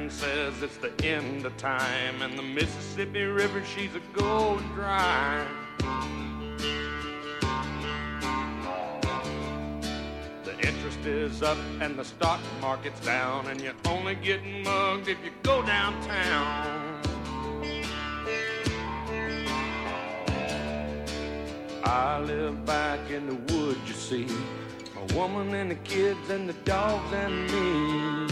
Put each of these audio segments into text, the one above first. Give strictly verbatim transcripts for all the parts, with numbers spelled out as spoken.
man says it's the end of time, and the Mississippi River, she's a going dry. The interest is up and the stock market's down, and you're only getting mugged if you go downtown. I live back in the woods, you see, my woman and the kids and the dogs and me.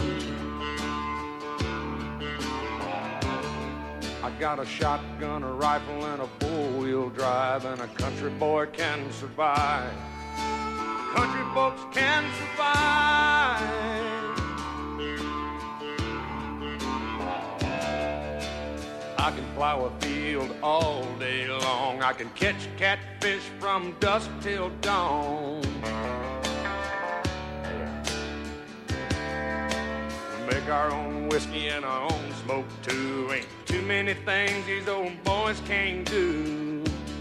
I got a shotgun, a rifle, and a four-wheel drive, and a country boy can survive. Country folks can survive. I can plow a field all day long. I can catch catfish from dusk till dawn. We make our own whiskey and our own smoke too. Ain't too many things these old boys can't do.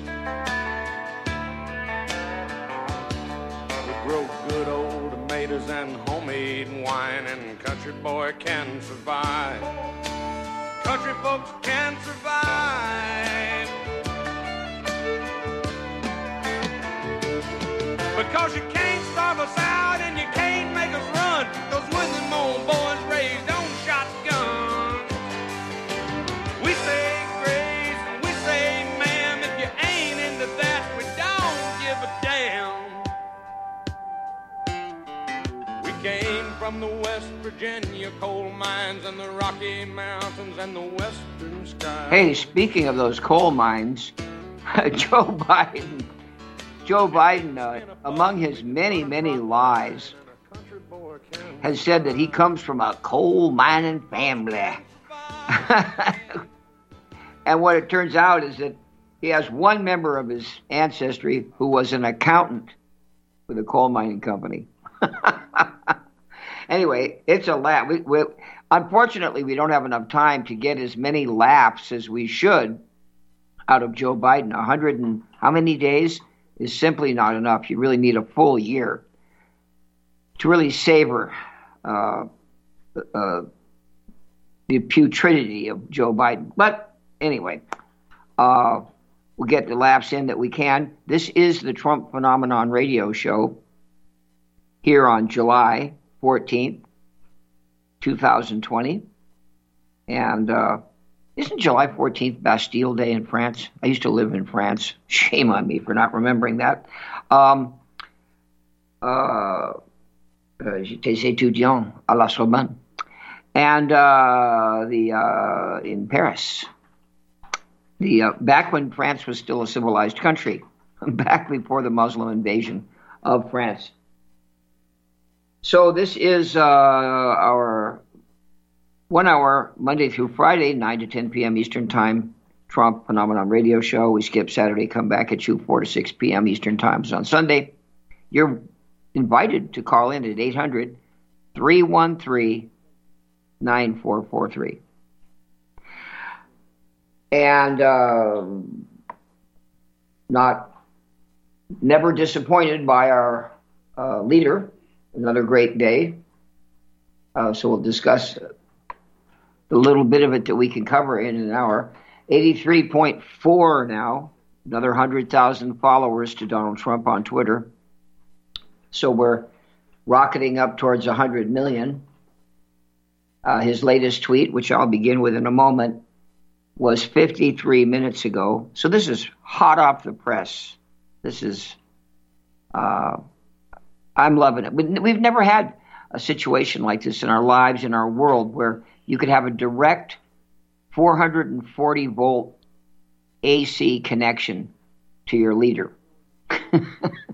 We grow good old tomatoes and homemade wine, and country boy can survive. Country folks can survive. Because you can't starve us out and you can't make us run, 'cause when them old boys raised on shotguns, we say grace and we say ma'am. If you ain't into that, we don't give a damn. We came from the West Virginia coal mines and the Rocky Mountains and the western sky. Hey, speaking of those coal mines, Joe Biden, Joe Biden, uh, among his many, many lies, has said that he comes from a coal mining family. And what it turns out is that he has one member of his ancestry who was an accountant with a coal mining company. Anyway, it's a laugh. We, we, unfortunately, we don't have enough time to get as many laughs as we should out of Joe Biden. A hundred and how many days is simply not enough. You really need a full year to really savor uh, uh, the putridity of Joe Biden. But anyway, uh, we'll get the laughs in that we can. This is the Trump Phenomenon Radio Show here on July fourteenth, twenty twenty. And uh, isn't July fourteenth Bastille Day in France? I used to live in France. Shame on me for not remembering that. Um, uh, J'étais étudiant à la Sorbonne. And uh, the uh, in Paris, the uh, back when France was still a civilized country, back before the Muslim invasion of France. So this is uh, our one hour, Monday through Friday, nine to ten p.m. Eastern Time, Trump Phenomenon Radio Show. We skip Saturday, come back at you, four to six p.m. Eastern Times on Sunday. You're invited to call in at eight hundred, three one three, nine four four three. And uh, not, never disappointed by our uh, leader. Another great day. Uh, so we'll discuss the little bit of it that we can cover in an hour. eighty-three point four now. Another one hundred thousand followers to Donald Trump on Twitter. So we're rocketing up towards one hundred million. Uh, his latest tweet, which I'll begin with in a moment, was fifty-three minutes ago. So this is hot off the press. This is... Uh, I'm loving it. We've never had a situation like this in our lives, in our world, where you could have a direct four hundred forty volt A C connection to your leader. and,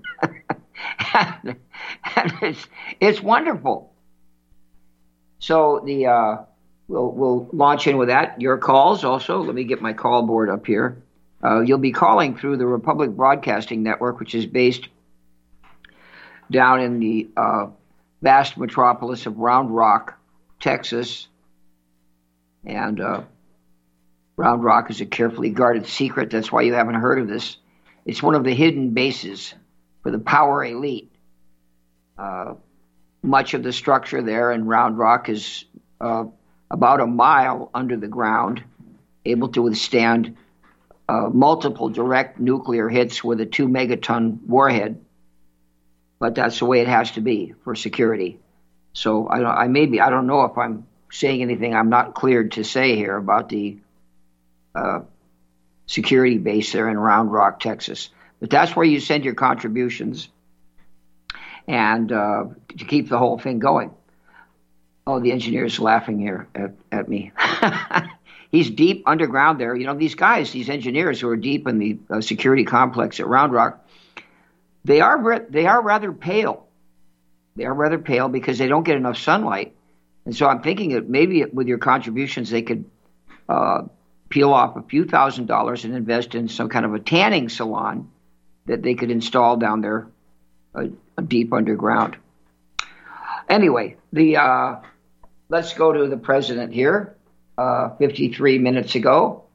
and it's, it's wonderful. So the uh, we'll, we'll launch in with that. Your calls also. Let me get my call board up here. Uh, you'll be calling through the Republic Broadcasting Network, which is based down in the uh, vast metropolis of Round Rock, Texas. And uh, Round Rock is a carefully guarded secret. That's why you haven't heard of this. It's one of the hidden bases for the power elite. Uh, much of the structure there in Round Rock is uh, about a mile under the ground, able to withstand uh, multiple direct nuclear hits with a two megaton warhead. But that's the way it has to be for security. So I, I maybe I don't know if I'm saying anything I'm not cleared to say here about the uh, security base there in Round Rock, Texas. But that's where you send your contributions and uh, to keep the whole thing going. Oh, the engineer's laughing here at, at me. He's deep underground there. You know, these guys, these engineers who are deep in the uh, security complex at Round Rock, they are they are rather pale. They are rather pale because they don't get enough sunlight. And so I'm thinking that maybe with your contributions, they could uh, peel off a few thousand dollars and invest in some kind of a tanning salon that they could install down there uh, deep underground. Anyway, the uh, let's go to the president here. Uh, fifty-three minutes ago.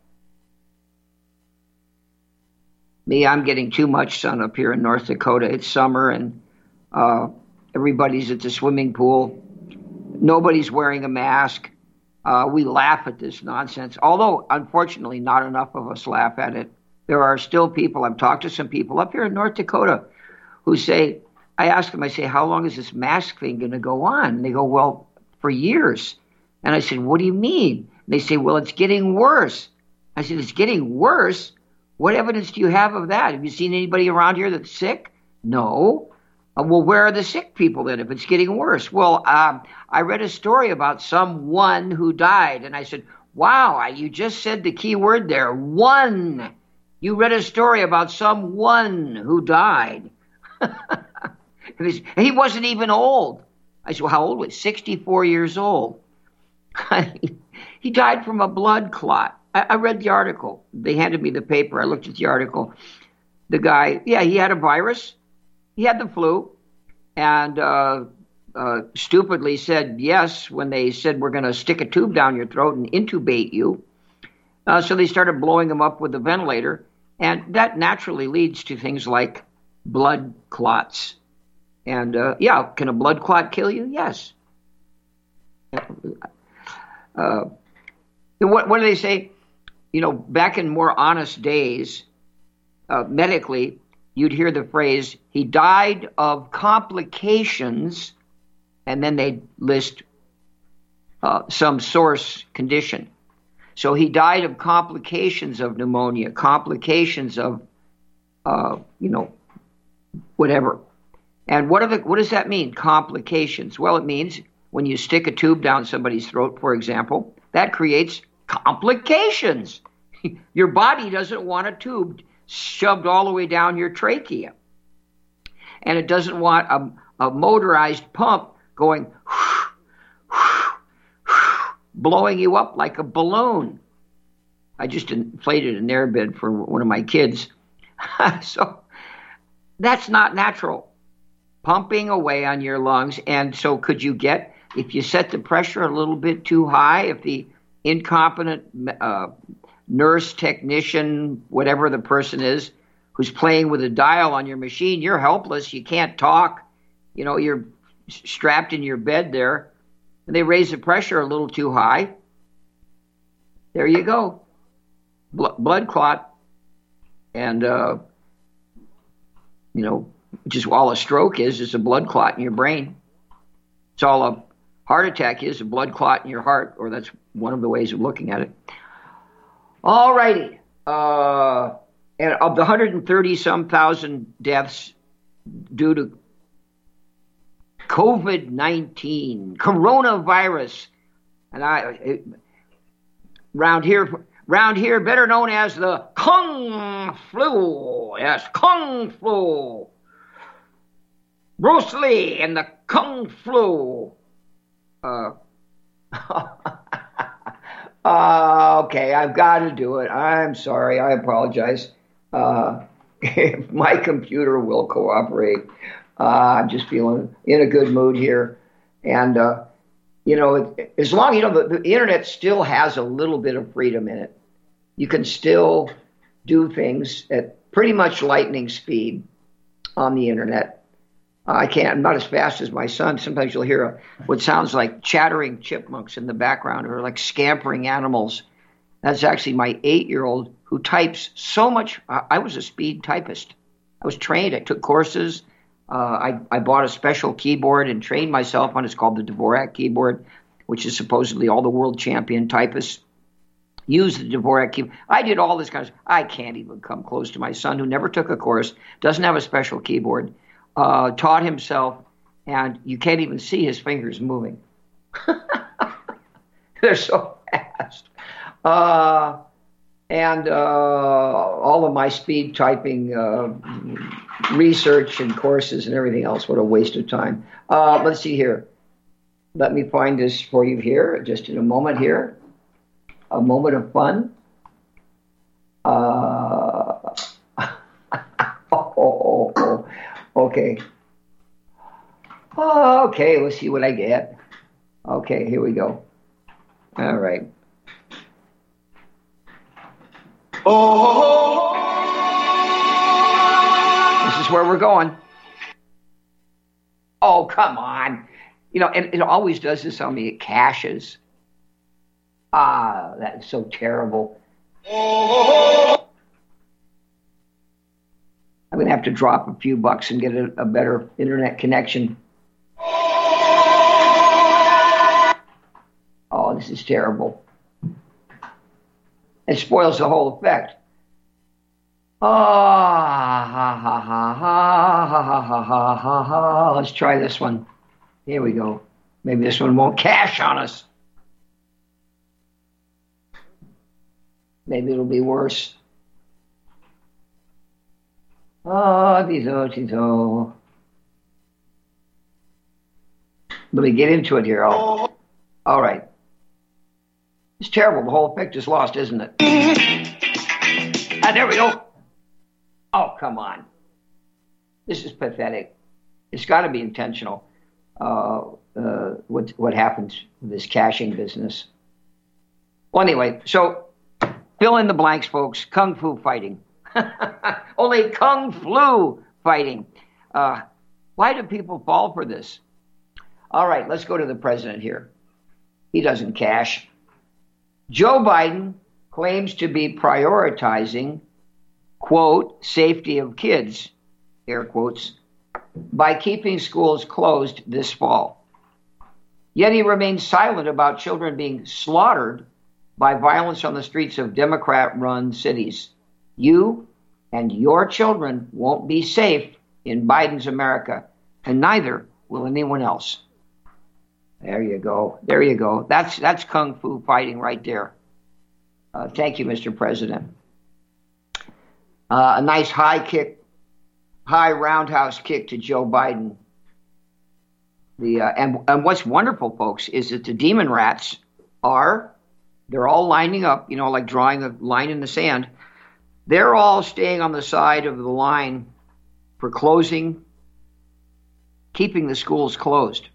Me, I'm getting too much sun up here in North Dakota. It's summer and uh, everybody's at the swimming pool. Nobody's wearing a mask. Uh, we laugh at this nonsense, although unfortunately not enough of us laugh at it. There are still people, I've talked to some people up here in North Dakota who say, I ask them, I say, how long is this mask thing going to go on? And they go, well, for years. And I said, what do you mean? And they say, well, it's getting worse. I said, it's getting worse? What evidence do you have of that? Have you seen anybody around here that's sick? No. Uh, well, where are the sick people then if it's getting worse? Well, um, I read a story about someone who died. And I said, wow, I, you just said the key word there, one. You read a story about someone who died. And he wasn't even old. I said, well, how old was he? sixty-four years old. He died from a blood clot. I, I read the article. They handed me the paper. I looked at the article. The guy, yeah, he had a virus. He had the flu. And uh, uh, stupidly said yes when they said, we're going to stick a tube down your throat and intubate you. Uh, so they started blowing him up with the ventilator. And that naturally leads to things like blood clots. And, uh, yeah, can a blood clot kill you? Yes. Uh, what, what do they say? You know, back in more honest days, uh, medically, you'd hear the phrase, he died of complications, and then they'd list uh, some source condition. So he died of complications of pneumonia, complications of, uh, you know, whatever. And what, are the, what does that mean, complications? Well, it means when you stick a tube down somebody's throat, for example, that creates complications. Your body doesn't want a tube shoved all the way down your trachea. And it doesn't want a, a motorized pump going, blowing you up like a balloon. I just inflated an air bed for one of my kids. So that's not natural. Pumping away on your lungs. And so could you get, if you set the pressure a little bit too high, if the incompetent uh, nurse, technician, whatever the person is, who's playing with a dial on your machine, you're helpless. You can't talk. You know, you're strapped in your bed there. And they raise the pressure a little too high. There you go. Bl- blood clot. And, uh, you know, which is all a stroke is, is a blood clot in your brain. It's all a heart attack is, a blood clot in your heart, or that's one of the ways of looking at it. All righty. Uh, and of the one hundred thirty some thousand deaths due to COVID nineteen, coronavirus, and I, it, round here, round here, better known as the Kung Flu. Yes, Kung Flu. Bruce Lee and the Kung Flu. Uh, uh, okay, I've got to do it. I'm sorry. I apologize. Uh, if my computer will cooperate. Uh, I'm just feeling in a good mood here. And, uh, you know, it, as long, you know, the, the internet still has a little bit of freedom in it. You can still do things at pretty much lightning speed on the internet. I can't. I'm not as fast as my son. Sometimes you'll hear a, what sounds like chattering chipmunks in the background or like scampering animals. That's actually my eight-year-old who types so much. I was a speed typist. I was trained. I took courses. Uh, I, I bought a special keyboard and trained myself on. It's called the Dvorak keyboard, which is supposedly all the world champion typists use the Dvorak keyboard. I did all this kind of stuff. I can't even come close to my son, who never took a course, doesn't have a special keyboard, uh, taught himself, and you can't even see his fingers moving. They're so fast. Uh, and uh, all of my speed typing uh, research and courses and everything else, what a waste of time. Uh, let's see here. Let me find this for you here, just in a moment here. A moment of fun. Uh, oh, oh, oh, okay. Okay, let's see what I get. Okay, here we go. All right. Oh, this is where we're going. Oh, come on. You know, and it always does this on me. It caches. Ah, that's so terrible. I'm going to have to drop a few bucks and get a, a better internet connection. Oh, this is terrible. It spoils the whole effect. Ah, ha, ha, ha, ha, ha, ha, ha, ha, ha, ha. Let's try this one. Here we go. Maybe this one won't cash on us. Maybe it'll be worse. Ah, tizo, tizo. Let me get into it here. All, all right. It's terrible. The whole effect is lost, isn't it? Ah, there we go. Oh, come on. This is pathetic. It's got to be intentional. Uh, uh, what what happens with this caching business? Well, anyway, so fill in the blanks, folks. Kung fu fighting. Only kung flu fighting. Uh, why do people fall for this? All right, let's go to the president here. He doesn't cash. Joe Biden claims to be prioritizing, quote, safety of kids, air quotes, by keeping schools closed this fall. Yet he remains silent about children being slaughtered by violence on the streets of Democrat-run cities. You and your children won't be safe in Biden's America, and neither will anyone else. There you go. There you go. That's that's kung fu fighting right there. Uh, thank you, Mister President. Uh, a nice high kick, high roundhouse kick to Joe Biden. The uh, and and what's wonderful, folks, is that the demon rats are they're all lining up. You know, like drawing a line in the sand. They're all staying on the side of the line for closing, keeping the schools closed.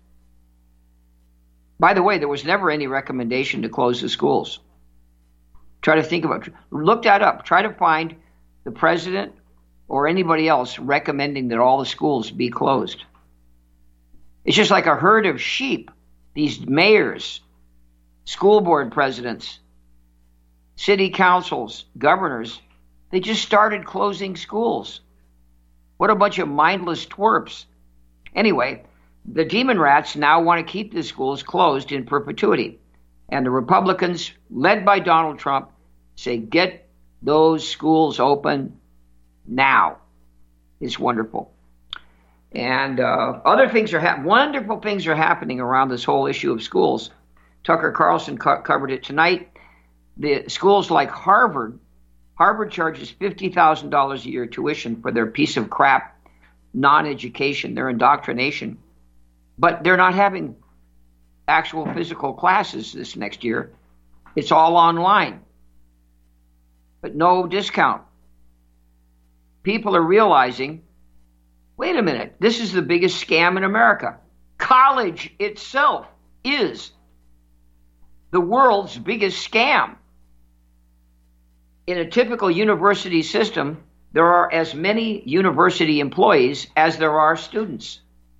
By the way, there was never any recommendation to close the schools. Try to think about it. Look that up. Try to find the president or anybody else recommending that all the schools be closed. It's just like a herd of sheep. These mayors, school board presidents, city councils, governors, they just started closing schools. What a bunch of mindless twerps. Anyway, the demon rats now want to keep the schools closed in perpetuity. And the Republicans, led by Donald Trump, say, get those schools open now. It's wonderful. And uh, other things are happening. Wonderful things are happening around this whole issue of schools. Tucker Carlson co- covered it tonight. The schools like Harvard, Harvard charges fifty thousand dollars a year tuition for their piece of crap non-education, their indoctrination. But they're not having actual physical classes this next year. It's all online, but no discount. People are realizing, wait a minute, this is the biggest scam in America. College itself is the world's biggest scam. In a typical university system, there are as many university employees as there are students.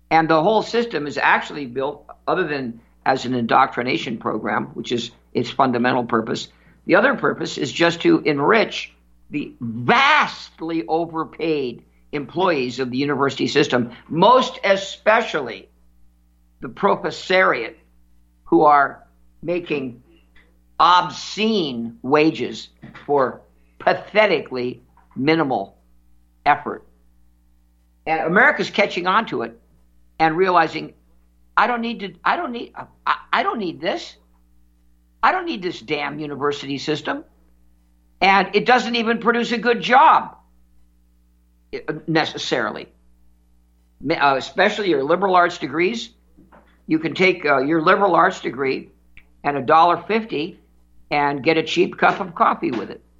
And the whole system is actually built, other than as an indoctrination program, which is its fundamental purpose, the other purpose is just to enrich the vastly overpaid employees of the university system, most especially the professoriate, who are making obscene wages for pathetically minimal effort. And America's catching on to it and realizing, I don't need to, I don't need, I, I don't need this. I don't need this damn university system. And it doesn't even produce a good job, necessarily. Uh, especially your liberal arts degrees. You can take uh, your liberal arts degree and a dollar fifty and get a cheap cup of coffee with it.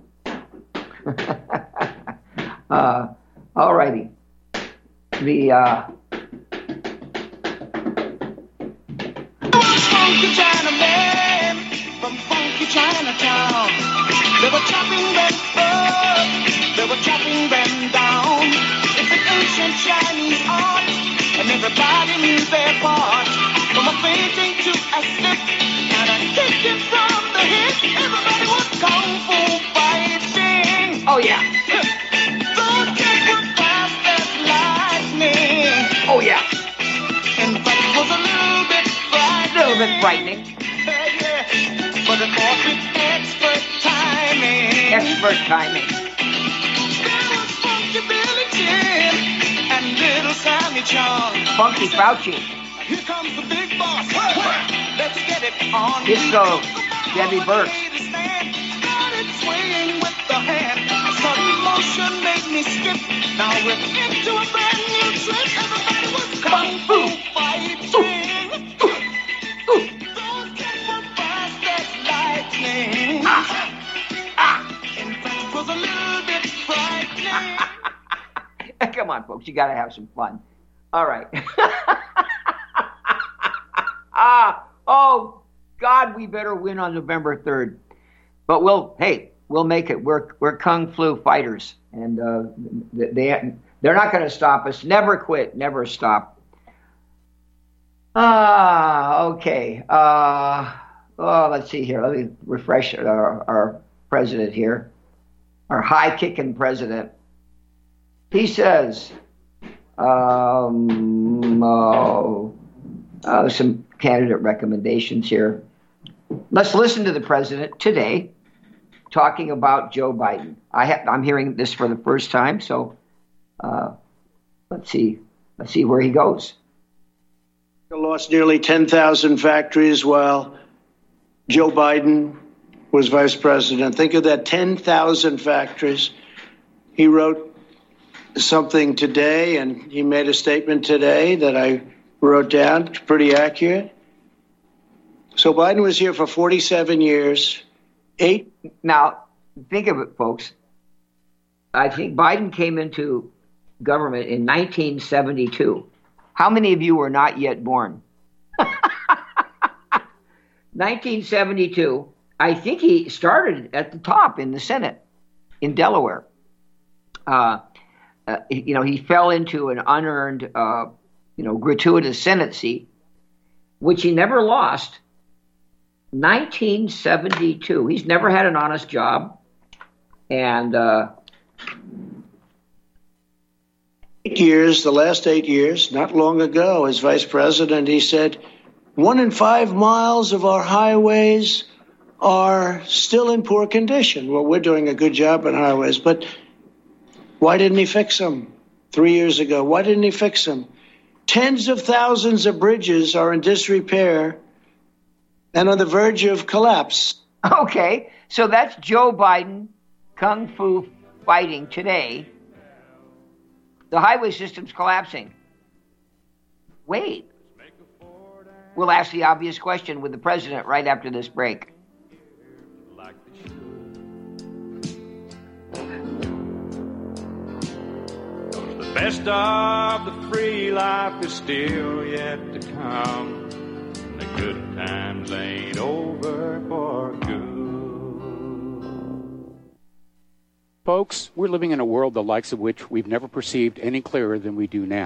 uh, all righty. The uh, funky Chinaman from funky Chinatown. They were chopping them up, they were chopping them down. It's an ancient Chinese art, and everybody knew their part. From a fainting to a slip, and a kicking from the hip. Everybody was kung fu fighting. Oh yeah. Those kids were fast as lightning. Oh yeah. In fact, it was a little bit frightening. A little bit frightening. Yeah, yeah. But it was with expert timing. Expert timing. There was Funky Billy Jim and Little Sammy Chung. Funky Fauci. Here comes the big boss. Let's get it on. Disco Debbie Burke. Started swinging with the hand. A sudden motion made me skip. Now we're into a brand new trip. Everybody was kung fu fighting. Those kids were fast as lightning. Ah. Ah. In fact, it was a little bit frightening. Come on, folks. You got to have some fun. All right. ah. Oh, God, we better win on November third. But we'll, hey, we'll make it. We're we're kung flu fighters, and uh, they they're not going to stop us. Never quit. Never stop. Ah. Okay. Uh. Oh, let's see here. Let me refresh our, our president here, our high-kicking president. He says, um, oh, uh, some candidate recommendations here. Let's listen to the president today talking about Joe Biden. I ha- I'm hearing this for the first time, so uh, let's see. Let's see where he goes. Lost nearly ten thousand factories while Joe Biden was vice president. Think of that, ten thousand factories. He wrote something today, and he made a statement today that I wrote down, pretty accurate. So Biden was here for forty-seven years. Eight. Now, think of it, folks. I think Biden came into government in nineteen seventy-two. How many of you were not yet born? nineteen seventy-two, I think he started at the top in the Senate in Delaware. Uh, uh, you know, he fell into an unearned, uh, you know, gratuitous Senate seat, which he never lost. nineteen seventy-two. He's never had an honest job. And uh, eight years, the last eight years, not long ago, as vice president, he said, one in five miles of our highways are still in poor condition. Well, we're doing a good job on highways, but why didn't he fix them three years ago? Why didn't he fix them? Tens of thousands of bridges are in disrepair and on the verge of collapse. Okay, so that's Joe Biden kung fu fighting today. The highway system's collapsing. Wait. We'll ask the obvious question with the president right after this break. The best of the free life is still yet to come. The good times ain't over for good. Folks, we're living in a world the likes of which we've never perceived any clearer than we do now.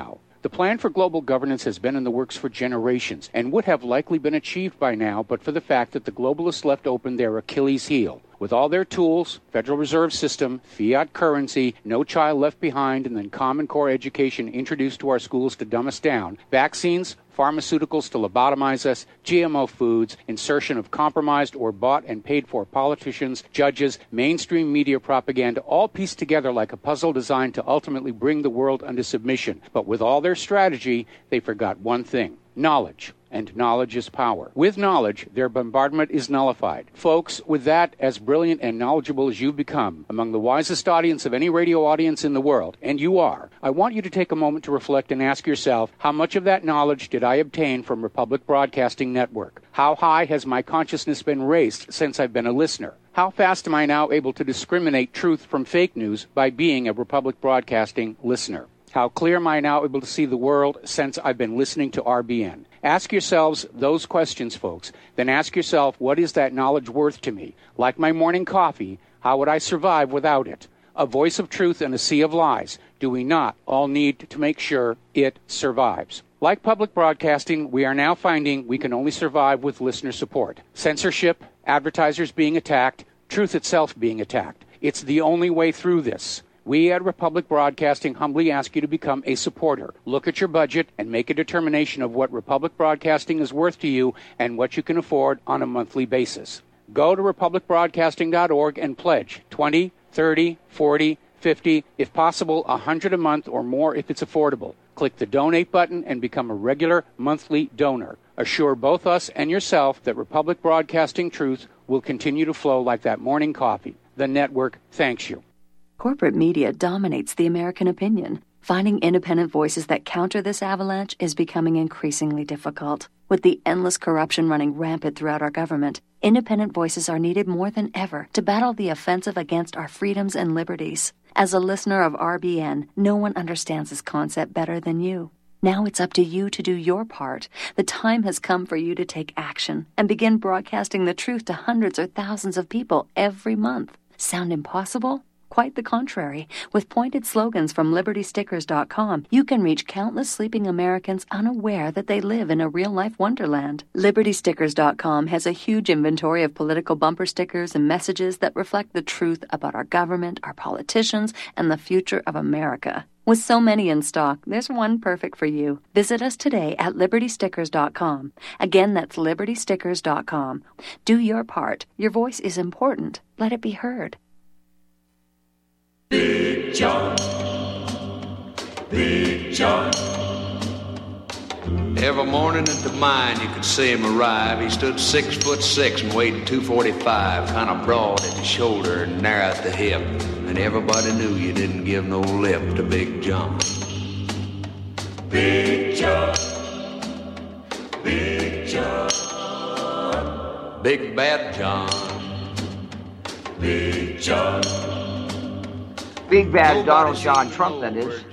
The plan for global governance has been in the works for generations and would have likely been achieved by now but for the fact that the globalists left open their Achilles heel. With all their tools, Federal Reserve System, fiat currency, no child left behind, and then Common Core education introduced to our schools to dumb us down, vaccines, pharmaceuticals to lobotomize us, G M O foods, insertion of compromised or bought and paid for politicians, judges, mainstream media propaganda, all pieced together like a puzzle designed to ultimately bring the world under submission. But with all their strategy, they forgot one thing: knowledge. And knowledge is power. With knowledge, their bombardment is nullified. Folks, with that, as brilliant and knowledgeable as you've become, among the wisest audience of any radio audience in the world, and you are, I want you to take a moment to reflect and ask yourself, how much of that knowledge did I obtain from Republic Broadcasting Network? How high has my consciousness been raised since I've been a listener? How fast am I now able to discriminate truth from fake news by being a Republic Broadcasting listener? How clear am I now able to see the world since I've been listening to R B N? Ask yourselves those questions, folks. Then ask yourself, what is that knowledge worth to me? Like my morning coffee, how would I survive without it? A voice of truth in a sea of lies. Do we not all need to make sure it survives? Like public broadcasting, we are now finding we can only survive with listener support. Censorship, advertisers being attacked, truth itself being attacked. It's the only way through this. We at Republic Broadcasting humbly ask you to become a supporter. Look at your budget and make a determination of what Republic Broadcasting is worth to you and what you can afford on a monthly basis. Go to republic broadcasting dot org and pledge twenty, thirty, forty, fifty, if possible, one hundred a month or more if it's affordable. Click the donate button and become a regular monthly donor. Assure both us and yourself that Republic Broadcasting truth will continue to flow like that morning coffee. The network thanks you. Corporate media dominates the American opinion. Finding independent voices that counter this avalanche is becoming increasingly difficult. With the endless corruption running rampant throughout our government, independent voices are needed more than ever to battle the offensive against our freedoms and liberties. As a listener of R B N, no one understands this concept better than you. Now it's up to you to do your part. The time has come for you to take action and begin broadcasting the truth to hundreds or thousands of people every month. Sound impossible? Quite the contrary. With pointed slogans from liberty stickers dot com, you can reach countless sleeping Americans unaware that they live in a real-life wonderland. liberty stickers dot com has a huge inventory of political bumper stickers and messages that reflect the truth about our government, our politicians, and the future of America. With so many in stock, there's one perfect for you. Visit us today at liberty stickers dot com. Again, that's liberty stickers dot com. Do your part. Your voice is important. Let it be heard. Big John, Big John. Every morning at the mine you could see him arrive. He stood six foot six and weighed two forty-five, kind of broad at the shoulder and narrow at the hip. And everybody knew you didn't give no lip to Big John. Big John, Big John, Big Bad John, Big John. Big Bad Donald John Trump, that is.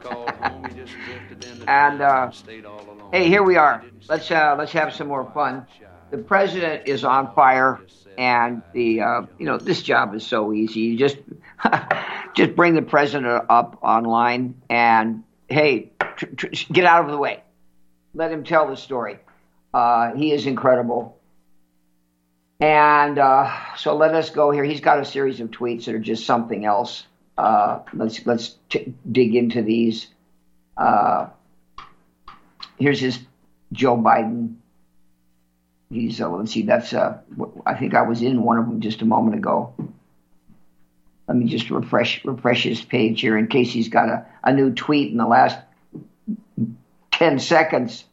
And uh, hey, here we are. Let's uh, let's have some more fun. The president is on fire, and the uh, you know this job is so easy. You just just bring the president up online, and hey, tr- tr- get out of the way. Let him tell the story. Uh, he is incredible. And uh, so let us go here. He's got a series of tweets that are just something else. Uh, let's let's t- dig into these. Uh, here's his Joe Biden. He's uh, let's see. That's uh, I think I was in one of them just a moment ago. Let me just refresh refresh his page here in case he's got a, a new tweet in the last ten seconds.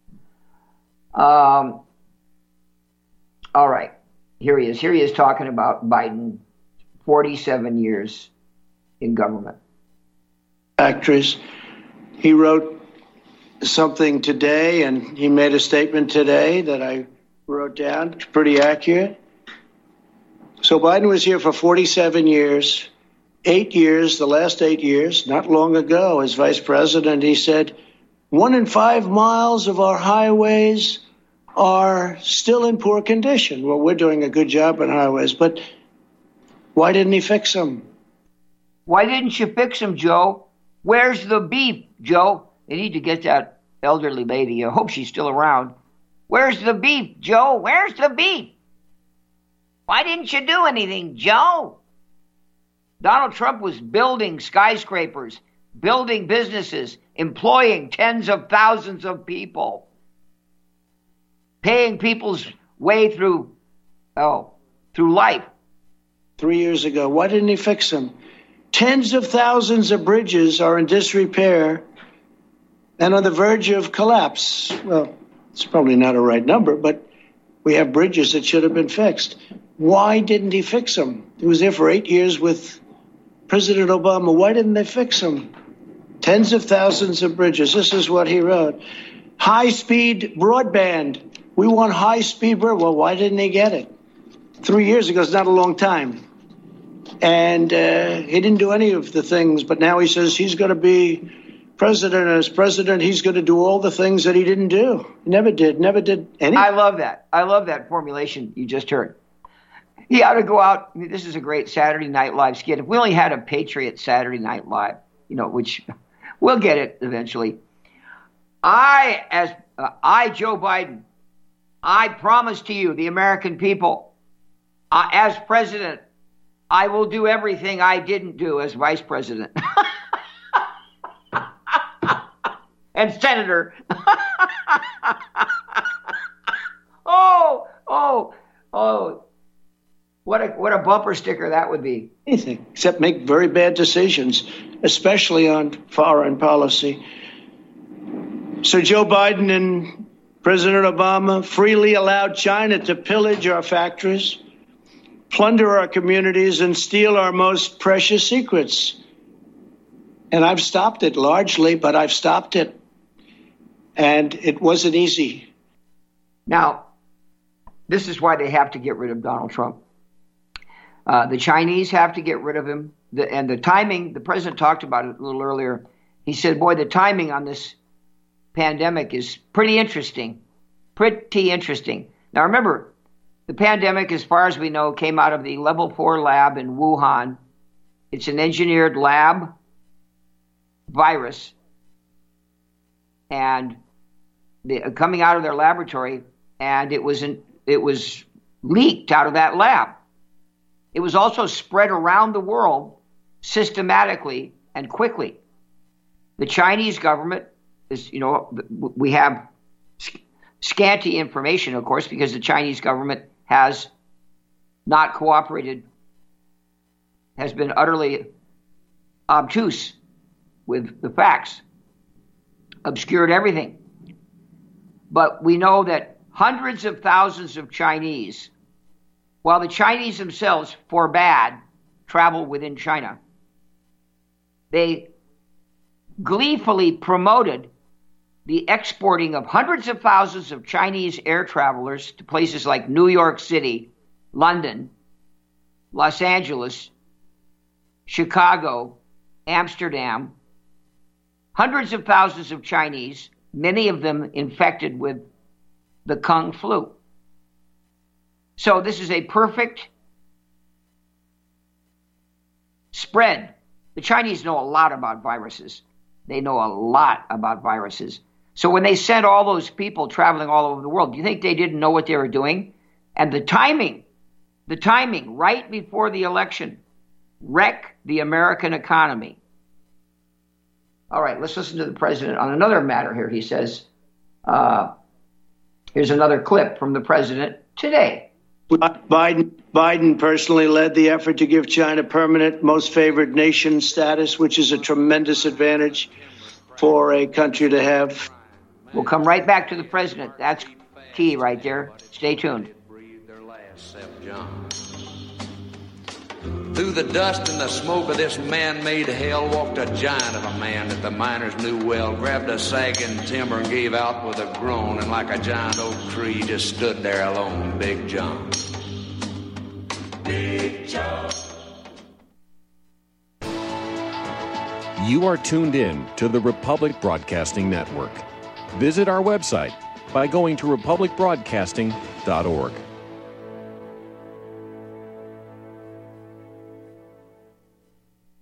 Um. All right, here he is. Here he is talking about Biden, forty-seven years in government. Actress. He wrote something today, and he made a statement today that I wrote down. It's pretty accurate. So Biden was here for forty-seven years, eight years, the last eight years, not long ago, as vice president, he said, one in five miles of our highways are still in poor condition. Well, we're doing a good job on highways, but why didn't he fix them? Why didn't you fix them, Joe? Where's the beef, Joe? They need to get that elderly lady. I hope she's still around. Where's the beef, Joe? Where's the beef? Why didn't you do anything, Joe? Donald Trump was building skyscrapers, building businesses, employing tens of thousands of people, paying people's way through, oh, through life. Three years ago, why didn't he fix them? Tens of thousands of bridges are in disrepair and on the verge of collapse. Well, it's probably not a right number, but we have bridges that should have been fixed. Why didn't he fix them? He was there for eight years with President Obama. Why didn't they fix them? Tens of thousands of bridges. This is what he wrote. High-speed broadband. We want high-speed broadband. Well, why didn't he get it? Three years ago is not a long time. And uh, he didn't do any of the things, but now he says he's going to be president. And as president, he's going to do all the things that he didn't do. He never did, never did anything. I love that. I love that formulation you just heard. He ought to go out. I mean, this is a great Saturday Night Live skit. If we only had a Patriot Saturday Night Live, you know, which we'll get it eventually. I, as uh, I, Joe Biden, I promise to you, the American people, uh, as president, I will do everything I didn't do as vice president and senator. oh, oh, oh. What a what a bumper sticker that would be. Anything except make very bad decisions, especially on foreign policy. So Joe Biden and President Obama freely allowed China to pillage our factories, plunder our communities, and steal our most precious secrets. And I've stopped it largely, but I've stopped it. And it wasn't easy. Now, this is why they have to get rid of Donald Trump. Uh, the Chinese have to get rid of him. The, and the timing, the president talked about it a little earlier. He said, boy, the timing on this pandemic is pretty interesting. Pretty interesting. Now, remember, the pandemic, as far as we know, came out of the level four lab in Wuhan. It's an engineered lab virus. And the, coming out of their laboratory, and it was in, it was leaked out of that lab. It was also spread around the world systematically and quickly. The Chinese government is, you know, we have scanty information, of course, because the Chinese government has not cooperated, has been utterly obtuse with the facts, obscured everything. But we know that hundreds of thousands of Chinese, while the Chinese themselves forbade travel within China, they gleefully promoted the exporting of hundreds of thousands of Chinese air travelers to places like New York City, London, Los Angeles, Chicago, Amsterdam. Hundreds of thousands of Chinese, many of them infected with the Kung flu. So this is a perfect spread. The Chinese know a lot about viruses. They know a lot about viruses. So when they sent all those people traveling all over the world, do you think they didn't know what they were doing? And the timing, the timing right before the election, wreck the American economy. All right, let's listen to the president on another matter here. He says, uh, here's another clip from the president today. Biden, Biden personally led the effort to give China permanent most favored nation status, which is a tremendous advantage for a country to have. We'll come right back to the president. That's key right there. Stay tuned. Through the dust and the smoke of this man-made hell walked a giant of a man that the miners knew well, grabbed a sagging timber and gave out with a groan, and like a giant oak tree just stood there alone, Big John. Big John. You are tuned in to the Republic Broadcasting Network. Visit our website by going to republic broadcasting dot org.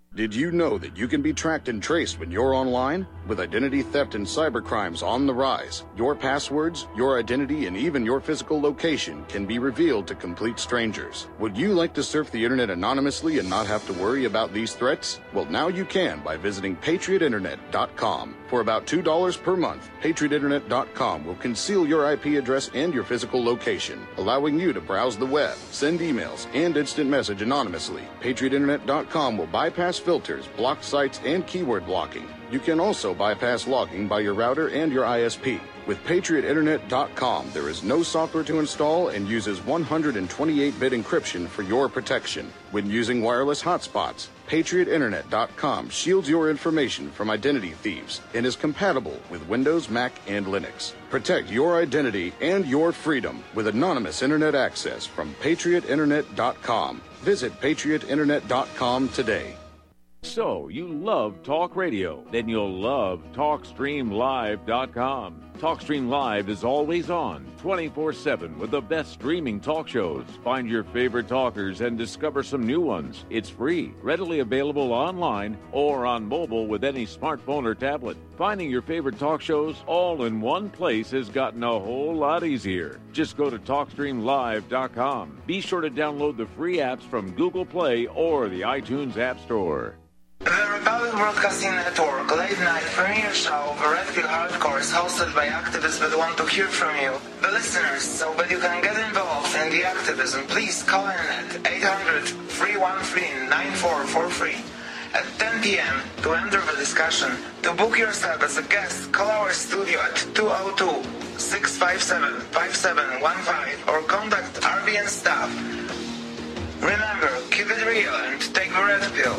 Did you know that you can be tracked and traced when you're online? With identity theft and cybercrimes on the rise, your passwords, your identity, and even your physical location can be revealed to complete strangers. Would you like to surf the internet anonymously and not have to worry about these threats? Well, now you can by visiting patriot internet dot com. For about two dollars per month, patriot internet dot com will conceal your I P address and your physical location, allowing you to browse the web, send emails, and instant message anonymously. patriot internet dot com will bypass filters, block sites, and keyword blocking. You can also bypass logging by your router and your I S P. With patriot internet dot com, there is no software to install and uses one hundred twenty-eight bit encryption for your protection. When using wireless hotspots, patriot internet dot com shields your information from identity thieves and is compatible with Windows, Mac, and Linux. Protect your identity and your freedom with anonymous internet access from patriot internet dot com. Visit patriot internet dot com today. So, you love talk radio? Then you'll love talk stream live dot com. TalkStream Live is always on, twenty-four seven, with the best streaming talk shows. Find your favorite talkers and discover some new ones. It's free, readily available online or on mobile with any smartphone or tablet. Finding your favorite talk shows all in one place has gotten a whole lot easier. Just go to talk stream live dot com. Be sure to download the free apps from Google Play or the iTunes App Store. The Republic Broadcasting Network late night premiere show of Red Pill Hardcore is hosted by activists that want to hear from you, the listeners. So that you can get involved in the activism, please call in at eight hundred, three one three, nine four four three at ten p.m. to enter the discussion. To book yourself as a guest, call our studio at two oh two, six five seven, five seven one five or contact R B N staff. Remember, keep it real and take the Red Pill.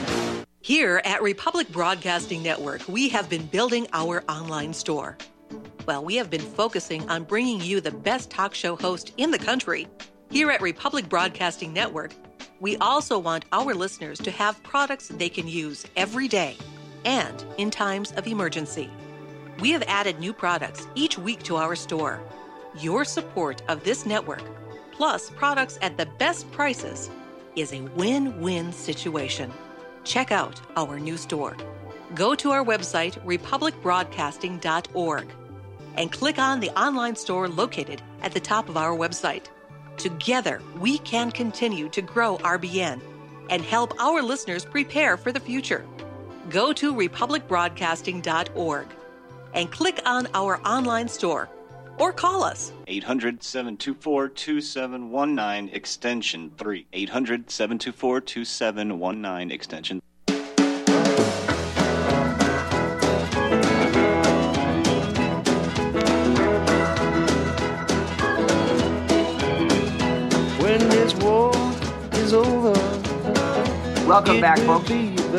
Here at Republic Broadcasting Network, we have been building our online store. Well, we have been focusing on bringing you the best talk show host in the country. Here at Republic Broadcasting Network, we also want our listeners to have products they can use every day and in times of emergency. We have added new products each week to our store. Your support of this network, plus products at the best prices, is a win-win situation. Check out our new store. Go to our website, republic broadcasting dot org, and click on the online store located at the top of our website. Together, we can continue to grow R B N and help our listeners prepare for the future. Go to republic broadcasting dot org and click on our online store or call us. eight hundred, seven two four, two seven one nine, extension three. eight hundred, seven two four, two seven one nine, extension three. When this war is over. Welcome back, folks.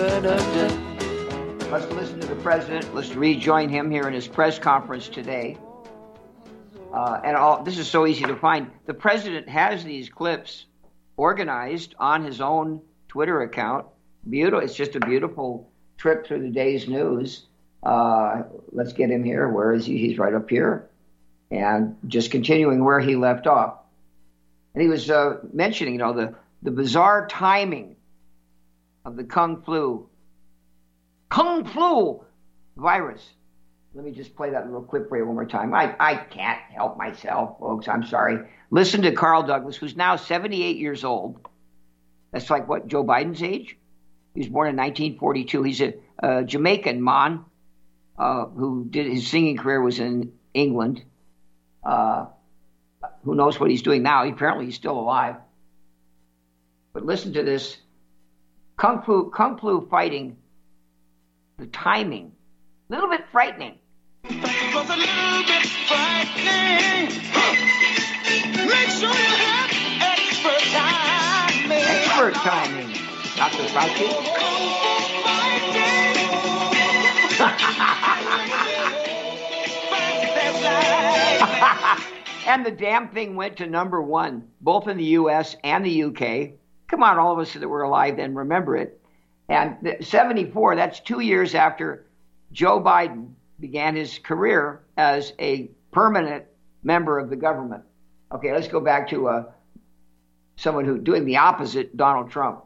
Let's listen to the president. Let's rejoin him here in his press conference today. Uh, and all this is so easy to find. The president has these clips organized on his own Twitter account. Beautiful. It's just a beautiful trip through the day's news. Uh, let's get him here. Where is he? He's right up here. And just continuing where he left off. And he was uh, mentioning, you know, the, the bizarre timing of the Kung Flu. Kung Flu virus. Let me just play that little clip for you one more time. I, I can't help myself, folks. I'm sorry. Listen to Carl Douglas, who's now seventy-eight years old. That's like, what, Joe Biden's age? He was born in nineteen forty-two. He's a, a Jamaican man uh, who did his singing career was in England. Uh, who knows what he's doing now? He, apparently he's still alive. But listen to this. Kung Flu, Kung Flu fighting, the timing. A little bit frightening. It was a little bit frightening. Make sure you have expert timing. Expert timing. Doctor Fauci. And the damn thing went to number one, both in the U S and the U K. Come on, all of us that were alive then remember it. And seventy-four, that's two years after Joe Biden began his career as a permanent member of the government. Okay, let's go back to uh, someone who doing the opposite, Donald Trump.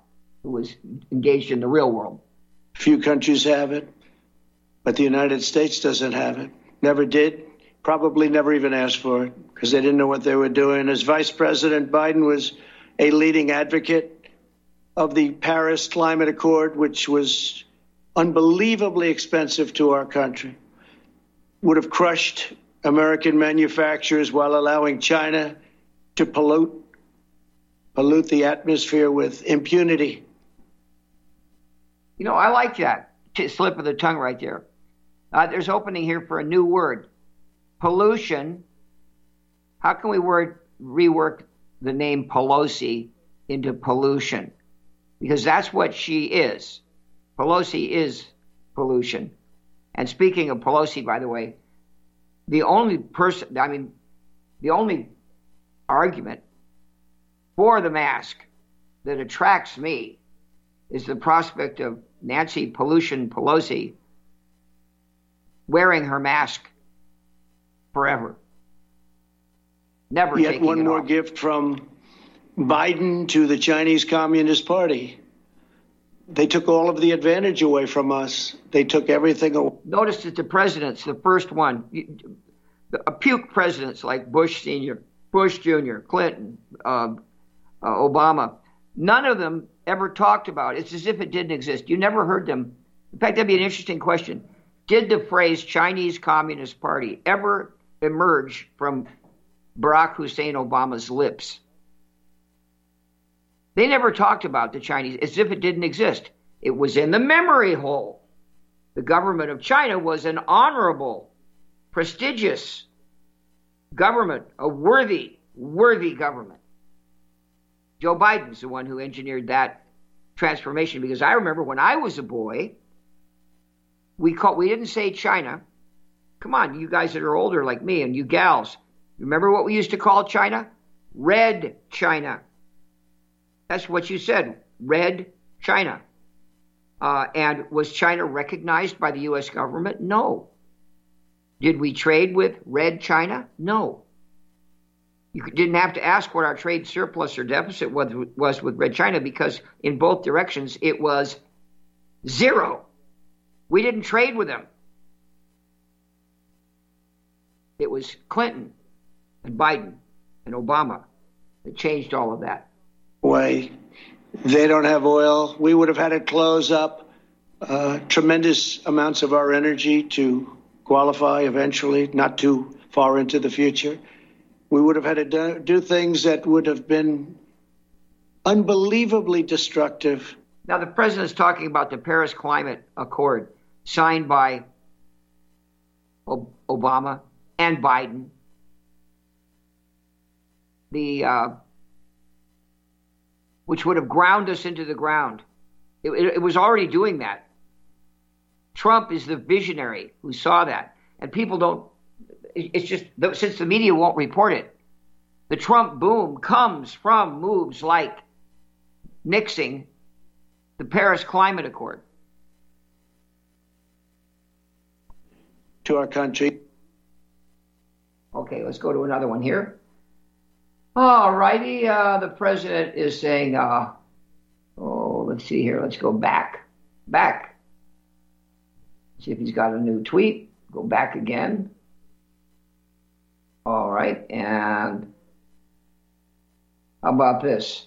who was engaged in the real world. Few countries have it, but the United States doesn't have it. Never did. Probably never even asked for it because they didn't know what they were doing. As Vice President Biden was a leading advocate of the Paris Climate Accord, which was unbelievably expensive to our country, would have crushed American manufacturers while allowing China to pollute pollute the atmosphere with impunity. You know, I like that slip of the tongue right there. Uh, there's opening here for a new word, pollution. How can we word, rework the name Pelosi into pollution? Because that's what she is. Pelosi is pollution. And speaking of Pelosi, by the way, the only person, I mean, the only argument for the mask that attracts me is the prospect of Nancy Pollution Pelosi wearing her mask forever. Never Yet taking one it more off. gift from Biden to the Chinese Communist Party. They took all of the advantage away from us. They took everything away. Notice that the presidents, the first one, a puke presidents like Bush Senior, Bush Junior, Clinton, uh, uh, Obama, none of them ever talked about it. It's as if it didn't exist. You never heard them. In fact, that'd be an interesting question. Did the phrase Chinese Communist Party ever emerge from Barack Hussein Obama's lips? They never talked about the Chinese as if it didn't exist. It was in the memory hole. The government of China was an honorable, prestigious government, a worthy, worthy government. Joe Biden's the one who engineered that transformation, because I remember when I was a boy, we called, we didn't say China. Come on, you guys that are older like me and you gals, remember what we used to call China? Red China. That's what you said, Red China. Uh, and was China recognized by the U S government? No. Did we trade with Red China? No. You didn't have to ask what our trade surplus or deficit was, was with Red China, because in both directions it was zero. We didn't trade with them. It was Clinton and Biden and Obama that changed all of that. Way. They don't have oil. We would have had to close up uh, tremendous amounts of our energy to qualify eventually, not too far into the future. We would have had to do, do things that would have been unbelievably destructive. Now, the president's talking about the Paris Climate Accord signed by o- Obama and Biden. The uh, which would have ground us into the ground. It, it, it was already doing that. Trump is the visionary who saw that. And people don't, it, it's just, since the media won't report it, the Trump boom comes from moves like nixing the Paris Climate Accord. To our country. Okay, let's go to another one here. All righty, uh, the president is saying, uh, oh, let's see here. Let's go back. Back. See if he's got a new tweet. Go back again. All right, and how about this?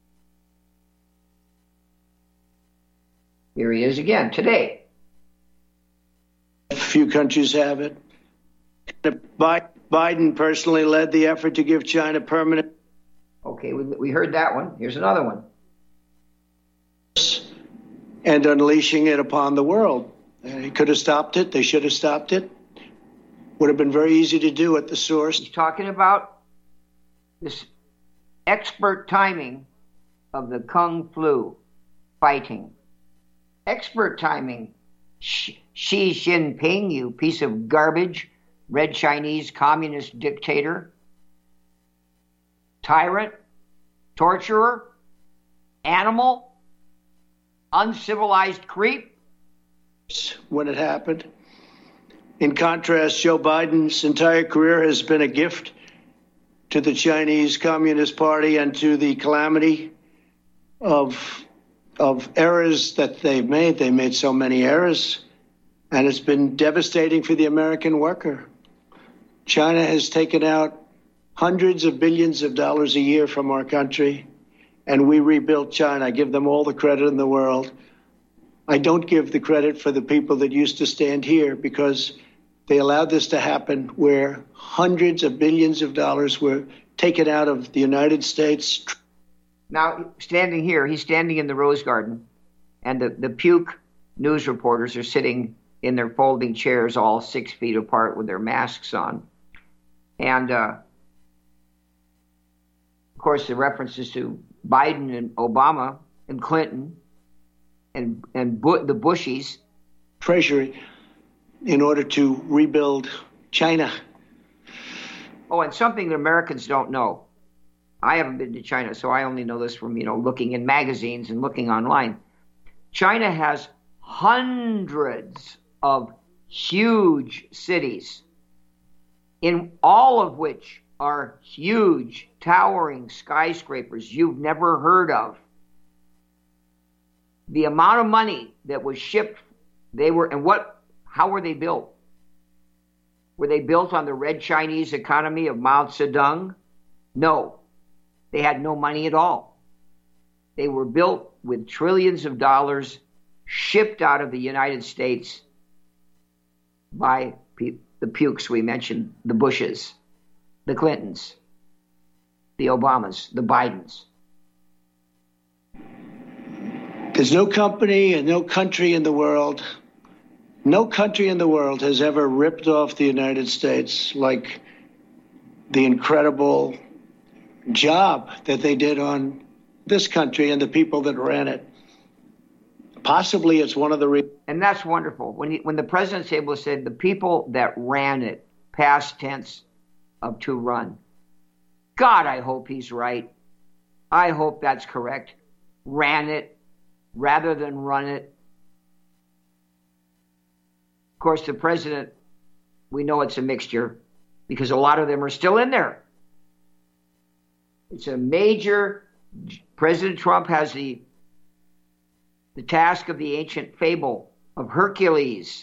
Here he is again, today. Few countries have it. Biden personally led the effort to give China permanent. Okay, we, we heard that one. Here's another one. And unleashing it upon the world. They could have stopped it. They should have stopped it. Would have been very easy to do at the source. He's talking about this expert timing of the Kung Flu fighting. Expert timing. Xi Jinping, you piece of garbage. Red Chinese communist dictator, tyrant, torturer, animal, uncivilized creep. When it happened. In contrast, Joe Biden's entire career has been a gift to the Chinese Communist Party and to the calamity of of errors that they've made. They made so many errors, and it's been devastating for the American worker. China has taken out hundreds of billions of dollars a year from our country, and we rebuilt China. I give them all the credit in the world. I don't give the credit for the people that used to stand here, because they allowed this to happen, where hundreds of billions of dollars were taken out of the United States. Now, standing here, he's standing in the Rose Garden, and the, the puke news reporters are sitting in their folding chairs, all six feet apart with their masks on. And, uh, of course, the references to Biden and Obama and Clinton and, and Bu- the Bushies. Treasury in order to rebuild China. Oh, and something that Americans don't know. I haven't been to China, so I only know this from, you know, looking in magazines and looking online. China has hundreds of huge cities, in all of which are huge, towering skyscrapers you've never heard of. The amount of money that was shipped, they were, and what, how were they built? Were they built on the red Chinese economy of Mao Zedong? No. They had no money at all. They were built with trillions of dollars shipped out of the United States by pe- the pukes we mentioned, the Bushes, the Clintons, the Obamas, the Bidens. There's no company and no country in the world, no country in the world has ever ripped off the United States like the incredible job that they did on this country and the people that ran it. Possibly it's one of the reasons. And that's wonderful. When he, when the president's able to say the people that ran it, past tense of to run. God, I hope he's right. I hope that's correct. Ran it rather than run it. Of course, the president, we know it's a mixture because a lot of them are still in there. It's a major, President Trump has the the task of the ancient fable of Hercules.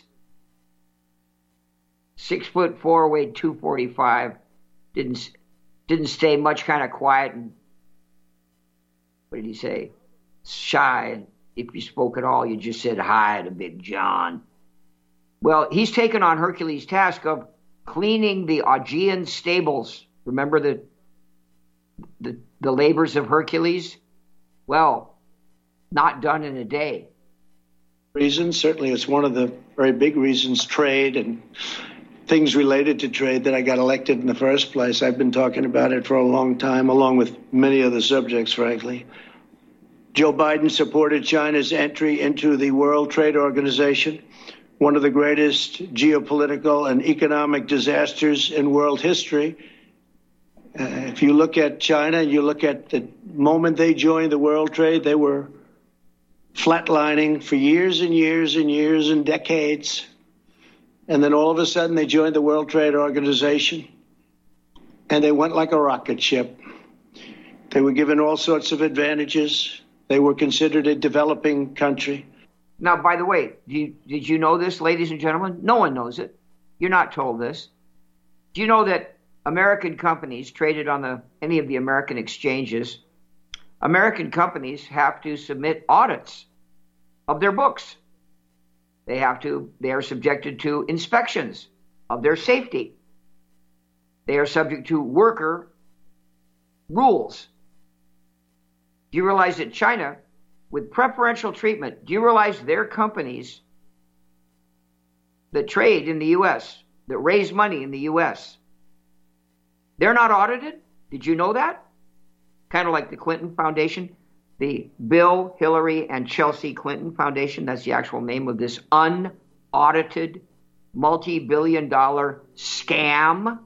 Six foot four, weighed two forty-five, didn't didn't stay much, kind of quiet, and what did he say? Shy, and if you spoke at all, you just said hi to Big John. Well, he's taken on Hercules' task of cleaning the Augean stables. Remember the The, the labors of Hercules? Well, not done in a day. Reasons, certainly it's one of the very big reasons, trade and things related to trade, that I got elected in the first place. I've been talking about it for a long time, along with many other subjects, frankly. Joe Biden supported China's entry into the World Trade Organization, one of the greatest geopolitical and economic disasters in world history. Uh, if you look at China, you look at the moment they joined the World Trade, they were flatlining for years and years and years and decades. And then all of a sudden they joined the World Trade Organization, and they went like a rocket ship. They were given all sorts of advantages. They were considered a developing country. Now, by the way, do you, did you know this, ladies and gentlemen? No one knows it. You're not told this. Do you know that American companies traded on the any of the American exchanges, American companies have to submit audits of their books. They have to, they are subjected to inspections of their safety. They are subject to worker rules. Do you realize that China, with preferential treatment, do you realize their companies that trade in the U S, that raise money in the U S, they're not audited? Did you know that? Kind of like the Clinton Foundation, the Bill, Hillary, and Chelsea Clinton Foundation. That's the actual name of this unaudited, multi-billion dollar scam.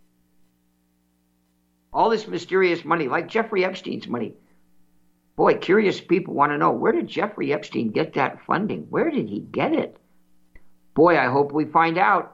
All this mysterious money, like Jeffrey Epstein's money. Boy, curious people want to know, where did Jeffrey Epstein get that funding? Where did he get it? Boy, I hope we find out.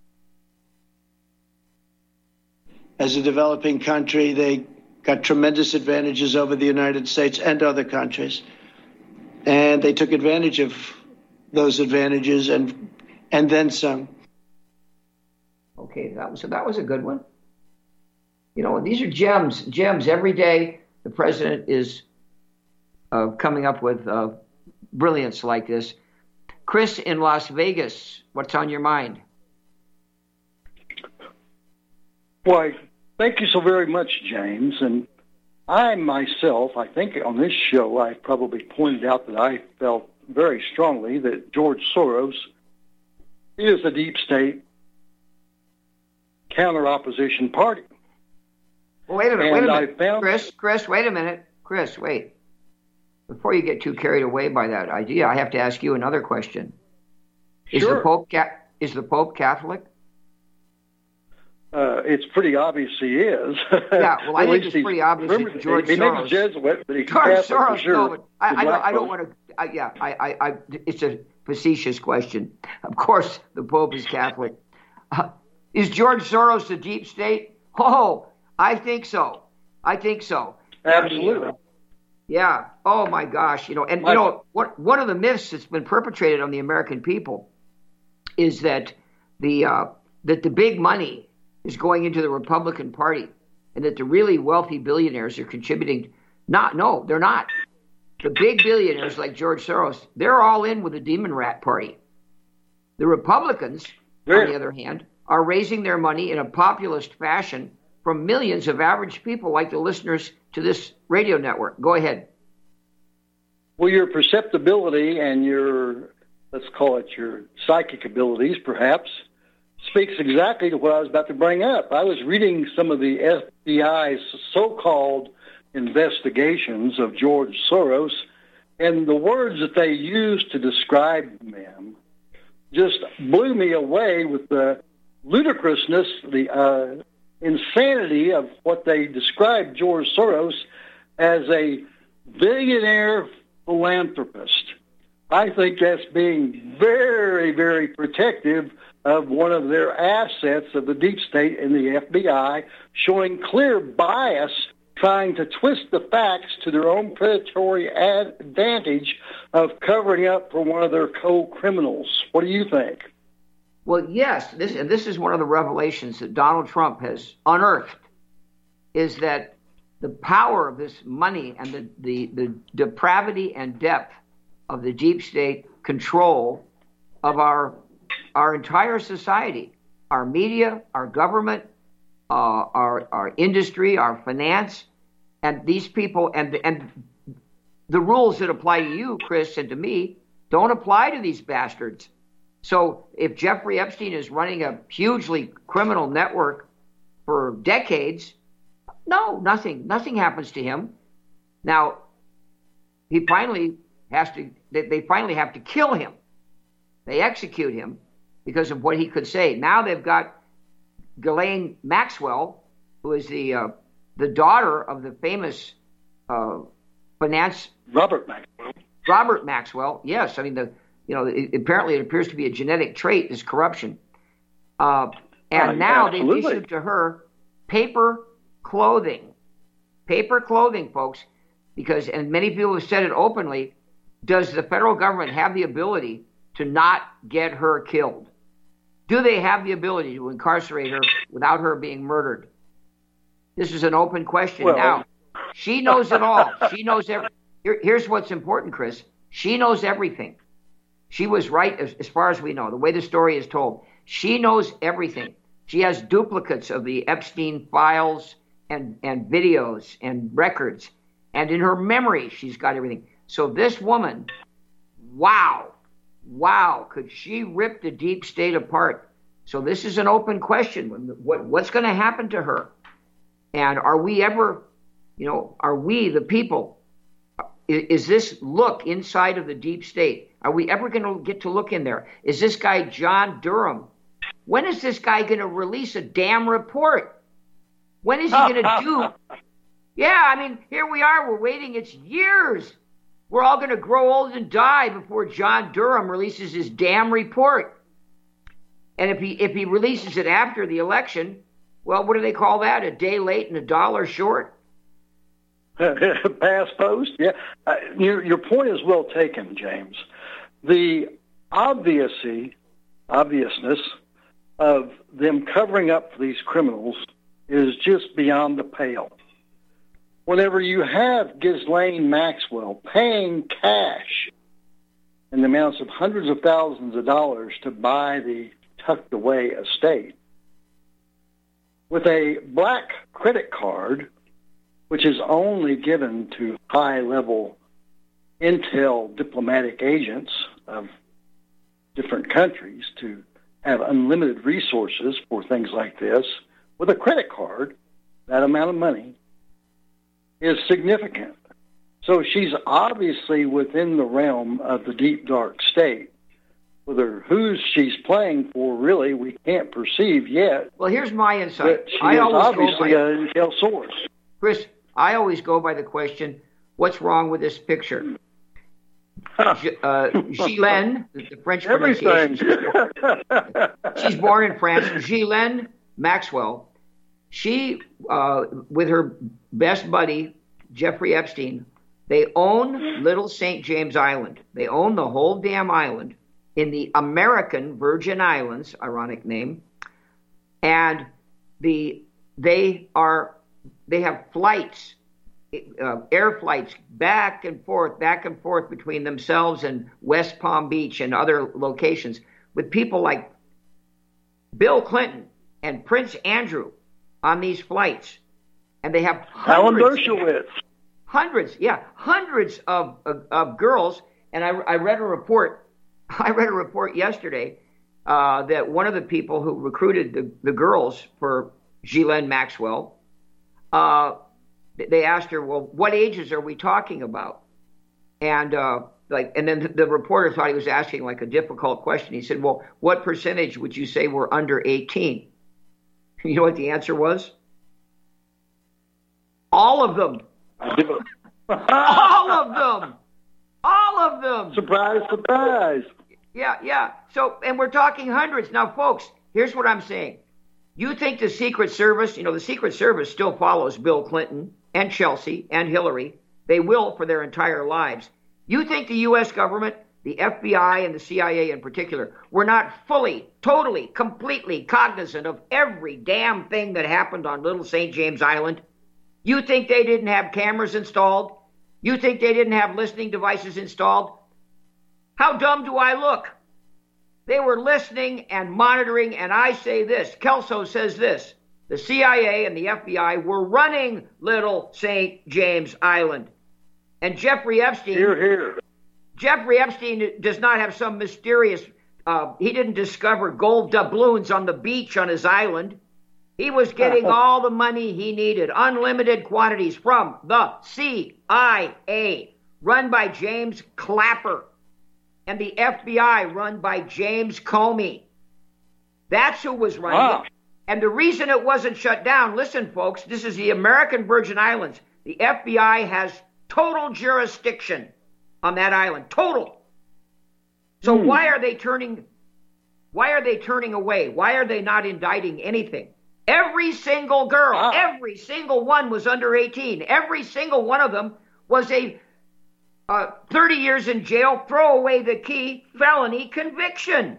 As a developing country, they got tremendous advantages over the United States and other countries. and they took advantage of those advantages and and then some. Okay, that was that was a good one. You know, these are gems, gems. Every day the president is uh, coming up with uh, brilliance like this. Chris in Las Vegas, what's on your mind? Why, thank you so very much, James. And I myself, I think on this show, I probably pointed out that I felt very strongly that George Soros is a deep state counter-opposition party. Well, wait a minute, and wait a minute. Found... Chris, Chris, wait a minute. Chris, wait. Before you get too carried away by that idea, I have to ask you another question. Is Sure. the Pope ca- is the Pope Catholic? Uh, it's pretty obvious he is. Yeah, well, I At think least it's he's- pretty obvious remember, that George he, he Soros. may be Jesuit, but he's George Catholic for Soros, sure. no, but I, I, The don't, I don't black want to. I, yeah, I, I, I, it's a facetious question. Of course, the Pope is Catholic. Uh, is George Soros the deep state? Oh, I think so. I think so. Absolutely. Yeah. Oh my gosh. You know, and My- you know what? One of the myths that's been perpetrated on the American people is that the uh, that the big money is going into the Republican Party, and that the really wealthy billionaires are contributing. Not, no, they're not. The big billionaires like George Soros, they're all in with the Demon Rat Party. The Republicans, on the other hand, are raising their money in a populist fashion from millions of average people like the listeners to this radio network. Go ahead. Well, your perceptibility and your, let's call it your psychic abilities, perhaps, speaks exactly to what I was about to bring up. I was reading some of the F B I's so-called investigations of George Soros, and the words that they used to describe him just blew me away with the ludicrousness, the uh, insanity of what they described George Soros as a billionaire philanthropist. I think that's being very, very protective of one of their assets of the deep state and the F B I, showing clear bias, trying to twist the facts to their own predatory advantage of covering up for one of their co-criminals. What do you think? Well, yes, this and this is one of the revelations that Donald Trump has unearthed, is that the power of this money and the, the, the depravity and depth of the deep state control of our our entire society, our media, our government, uh, our our industry, our finance, and these people and and the rules that apply to you, Chris, and to me don't apply to these bastards. So if Jeffrey Epstein is running a hugely criminal network for decades, no, nothing, nothing happens to him. Now, he finally has to, they, they finally have to kill him. They execute him because of what he could say. Now they've got Ghislaine Maxwell, who is the uh, the daughter of the famous uh, finance Robert Maxwell. Robert Maxwell, yes. I mean, the you know, it, apparently it appears to be a genetic trait, is corruption. Uh, and Uh, now they've absolutely. issued to her paper clothing. Paper clothing, folks, because, and many people have said it openly, does the federal government have the ability to not get her killed? Do they have the ability to incarcerate her without her being murdered? This is an open question. Well- Now, she knows it all. She knows every, here, here's what's important, Chris. She knows everything. She was right as, as far as we know, the way the story is told. She knows everything. She has duplicates of the Epstein files and, and videos and records. And in her memory, she's got everything. So this woman, wow, wow, could she rip the deep state apart? So this is an open question. What, what's going to happen to her? And are we ever, you know, are we the people, is, is this look inside of the deep state? Are we ever going to get to look in there? Is this guy John Durham? When is this guy going to release a damn report? When is he going to do? Yeah, I mean, here we are. We're waiting. It's years. We're all going to grow old and die before John Durham releases his damn report. And if he if he releases it after the election, well, what do they call that? A day late and a dollar short? Past post, yeah. Uh, your your point is well taken, James. The obviously obviousness of them covering up for these criminals is just beyond the pale. Whenever you have Ghislaine Maxwell paying cash in the amounts of hundreds of thousands of dollars to buy the tucked away estate with a black credit card, which is only given to high-level intel diplomatic agents of different countries to have unlimited resources for things like this, with a credit card, that amount of money is significant. So she's obviously within the realm of the deep, dark state. Whether who she's playing for, really, we can't perceive yet. Well, here's my insight. She I is always obviously go by, an intel source. Chris, I always go by the question, what's wrong with this picture? uh, Ghislaine, the, the French pronunciation. She's born in France. Ghislaine Maxwell. She, uh, with her best buddy, Jeffrey Epstein, they own Little Saint James Island. They own the whole damn island in the American Virgin Islands, ironic name. And the they are they have flights, uh, air flights back and forth, back and forth between themselves and West Palm Beach and other locations with people like Bill Clinton and Prince Andrew on these flights. And they have Alan hundreds, Dershowitz. hundreds, yeah, hundreds of, of, of girls. And I, I read a report, I read a report yesterday uh, that one of the people who recruited the, the girls for Ghislaine Maxwell, uh, they asked her, well, what ages are we talking about? And uh, like, and then the, the reporter thought he was asking like a difficult question. He said, well, what percentage would you say were under eighteen? You know what the answer was? All of them. All of them. All of them. Surprise, surprise. Yeah, yeah. So, and we're talking hundreds. Now, folks, here's what I'm saying. You think the Secret Service, you know, the Secret Service still follows Bill Clinton and Chelsea and Hillary. They will for their entire lives. You think the U S government, the F B I and the C I A in particular, were not fully, totally, completely cognizant of every damn thing that happened on Little Saint James Island? You think they didn't have cameras installed? You think they didn't have listening devices installed? How dumb do I look? They were listening and monitoring, and I say this, Kelso says this, the C I A and the F B I were running Little Saint James Island. And Jeffrey Epstein... Here, here. Jeffrey Epstein does not have some mysterious... Uh, he didn't discover gold doubloons on the beach on his island. He was getting all the money he needed, unlimited quantities from the C I A, run by James Clapper, and the F B I, run by James Comey. That's who was running wow. it. And the reason it wasn't shut down, listen, folks, this is the American Virgin Islands. The F B I has total jurisdiction on that island, total. So hmm. why are they turning? Why are they turning away? Why are they not indicting anything? Every single girl, wow. every single one was under eighteen. Every single one of them was a uh, thirty years in jail, throw away the key, felony conviction.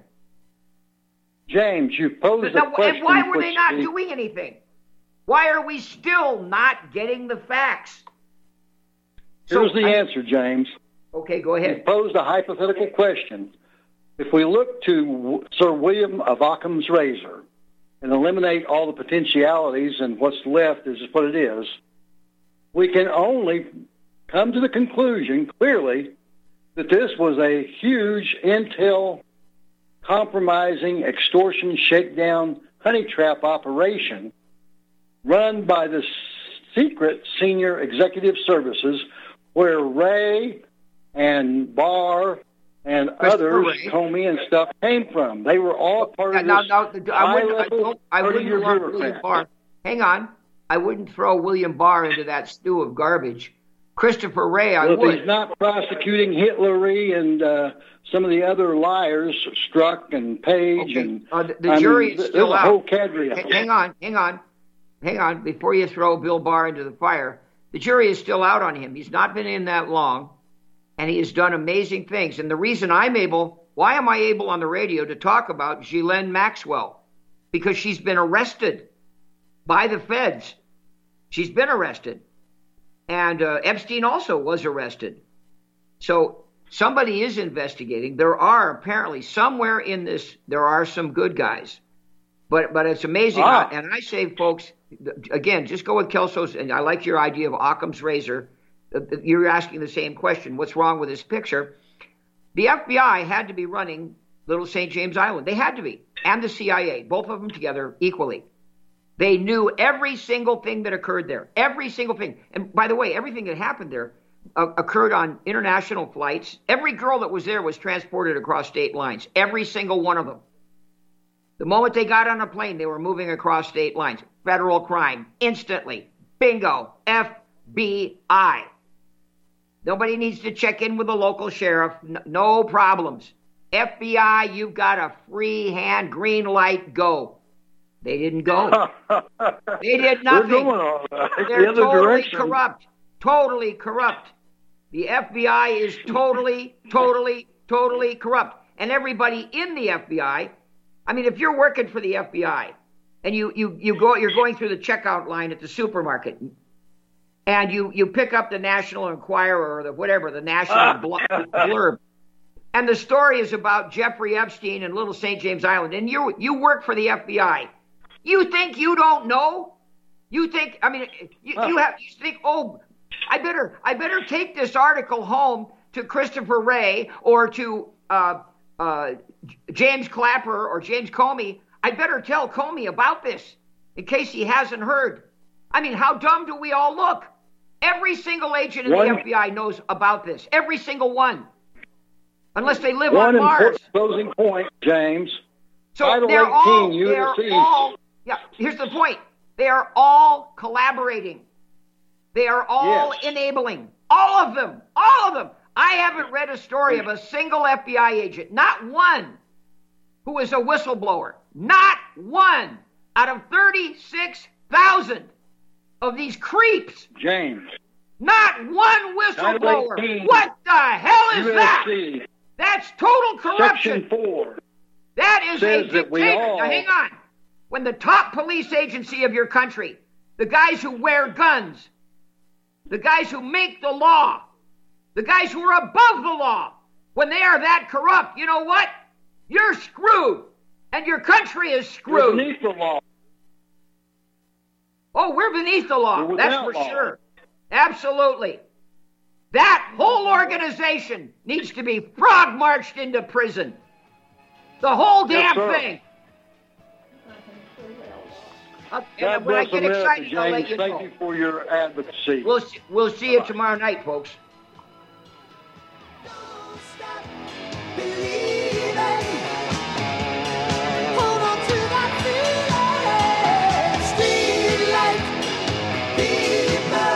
James, you posed now, a question. And why were they not the... doing anything? Why are we still not getting the facts? Here's so, the I, answer, James. Okay, go ahead. You posed a hypothetical question. If we look to Sir William of Occam's razor and eliminate all the potentialities and what's left is what it is, we can only come to the conclusion clearly that this was a huge intel compromising, extortion, shakedown, honey trap operation run by the secret senior executive services where Ray and Barr and others, Ray. Comey and stuff, came from. They were all part of now, this now, now, I wouldn't, I don't, I wouldn't lump William Barr. Hang on. I wouldn't throw William Barr into that stew of garbage. Christopher Wray, I well, would. If he's not prosecuting Hitlery and uh, some of the other liars, Strzok and Page, okay. and uh, the, the I jury mean, is still there's out. A whole cadre of H- them. hang on, hang on, hang on. Before you throw Bill Barr into the fire, the jury is still out on him. He's not been in that long, and he has done amazing things. And the reason I'm able, why am I able on the radio to talk about Ghislaine Maxwell? Because she's been arrested by the feds. She's been arrested. And uh, Epstein also was arrested. So somebody is investigating. There are apparently somewhere in this, there are some good guys. But but it's amazing. Ah. How, and I say, folks, again, just go with Kelso's. And I like your idea of Occam's razor. You're asking the same question. What's wrong with this picture? The F B I had to be running Little Saint James Island. They had to be. And the C I A, both of them together equally. They knew every single thing that occurred there. Every single thing. And by the way, everything that happened there uh, occurred on international flights. Every girl that was there was transported across state lines. Every single one of them. The moment they got on a plane, they were moving across state lines. Federal crime. Instantly. Bingo. F B I. Nobody needs to check in with the local sheriff. No, no problems. F B I, you've got a free hand, green light, go. They didn't go. They did nothing. They're going all right. They're The other totally direction. corrupt. Totally corrupt. The F B I is totally, totally, totally corrupt. And everybody in the F B I, I mean, if you're working for the F B I and you, you, you go, you're going through the checkout line at the supermarket and you, you pick up the National Enquirer or the whatever, the National bl- Blurb, and the story is about Jeffrey Epstein and Little Saint James Island, and you you work for the F B I. You think you don't know? You think, I mean, you, you have, you think, oh, I better, I better take this article home to Christopher Wray or to uh, uh, James Clapper or James Comey. I better tell Comey about this in case he hasn't heard. I mean, how dumb do we all look? Every single agent in One, the F B I knows about this. Every single one. Unless they live One on Mars. important closing point, James. So Title they're all, eighteen, they're Ulysses. all, yeah, here's the point. They are all collaborating. They are all Yes. enabling. All of them. All of them. I haven't read a story of a single F B I agent, not one, who is a whistleblower. Not one out of thirty-six thousand of these creeps. James. Not one whistleblower. Title eighteen, What the hell is U S that? C. That's total corruption. Section four. That is says a that we dictator. all- Now, hang on. When the top police agency of your country, the guys who wear guns, the guys who make the law, the guys who are above the law, when they are that corrupt, you know what? You're screwed. And your country is We're screwed. beneath the law. Oh, we're beneath the law. We're That's without for law. sure. Absolutely. That whole organization needs to be frog marched into prison. The whole Yes, damn sir. thing. Uh, God and when I bless get America, excited, I'll let James. you Thank know. you for your advocacy. We'll see, we'll see you tomorrow night, folks. Hold on to that feeling. Still like people.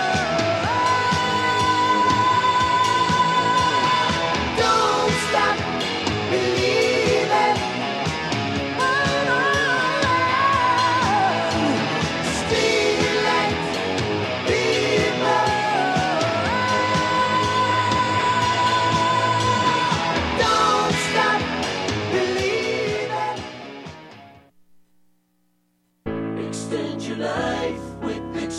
Don't stop believing. Hold on. Still like people. Don't stop believing. Extend your life with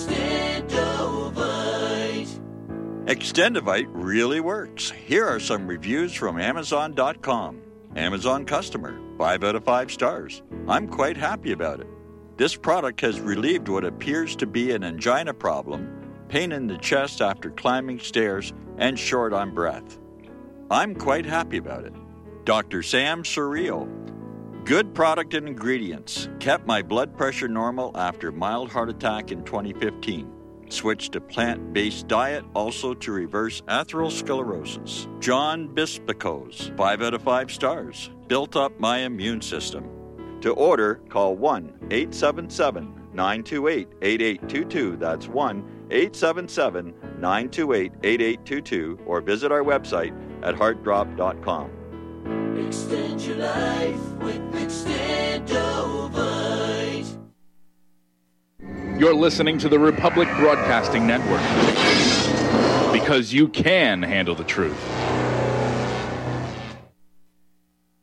Extendovite. Extendovite really works. Here are some reviews from Amazon dot com. Amazon customer, five out of five stars. I'm quite happy about it. This product has relieved what appears to be an angina problem, pain in the chest after climbing stairs, and short on breath. I'm quite happy about it. Doctor Sam Surreal. Good product and ingredients. Kept my blood pressure normal after mild heart attack in twenty fifteen. Switched to plant-based diet also to reverse atherosclerosis. John Bispicos, five out of five stars. Built up my immune system. To order, call one eight seven seven, nine two eight, eight eight two two. That's one eight seven seven, nine two eight, eight eight two two or visit our website at heart drop dot com. Extend your life with Extendovite. You're listening to the Republic Broadcasting Network. Because you can handle the truth.